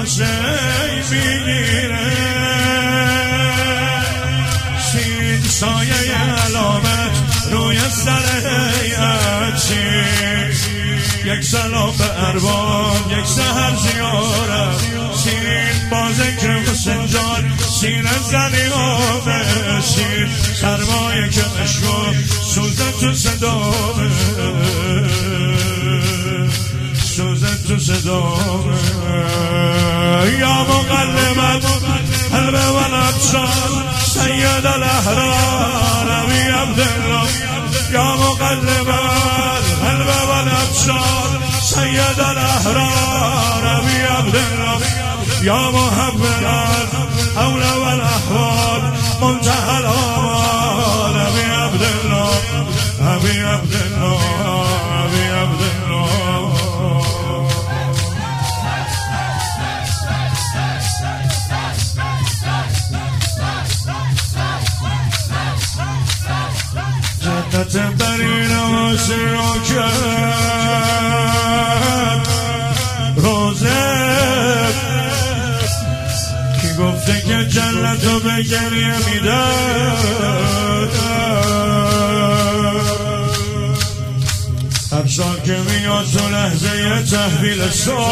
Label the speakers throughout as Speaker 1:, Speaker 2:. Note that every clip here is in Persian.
Speaker 1: حسین میگیره شین سایه علامت روی سر هیئت یک سلام به ارباب یک سحر زیارت شین با ذکر حسین جان سینه زنی آبه شین سرمایه که مشکو سوزه تو صدامه سوزه تو صدامه یا مقلبت قلب و الابصار سید الاحرار ابی عبدالله یا مقلبت قلب و الابصار سید الاحرار ابی عبدالله یا محول الحول والاحوال منتهى الآمال ابی عبدالله ابی عبدالله ابی عبدالله جنت برین واسه رو کرد روزه کی گفته که جنتو به گریه میداد افسان که میاد تو لحظه تحویل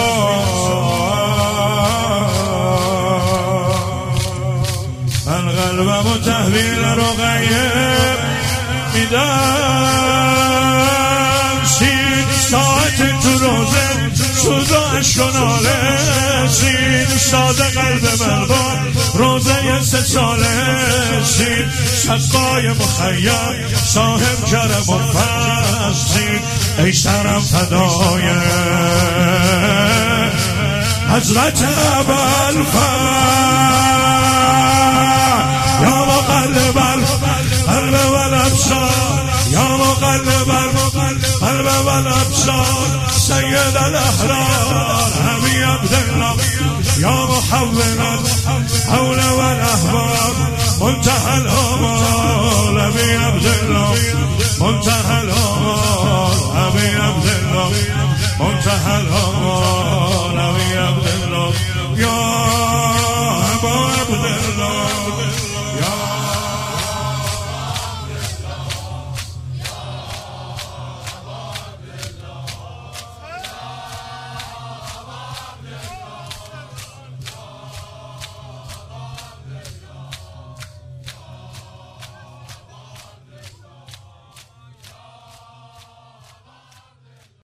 Speaker 1: القلبم و تحویل رقیه میدم سین ساعت تو روزه سوزا اشکناله سین ساده قلب ملبان روزه 3 ساله سین سقای مخیم صاحب کرم و فضل سین ای سرم فدای حضرت ابوالفضل یا مقلب القلب والابصار یا مقلب القلب والابصار سید الاحرار ابی عبدالله یا محول الحول والاحوال منتهى الآمال ابی عبدالله منتهى الآمال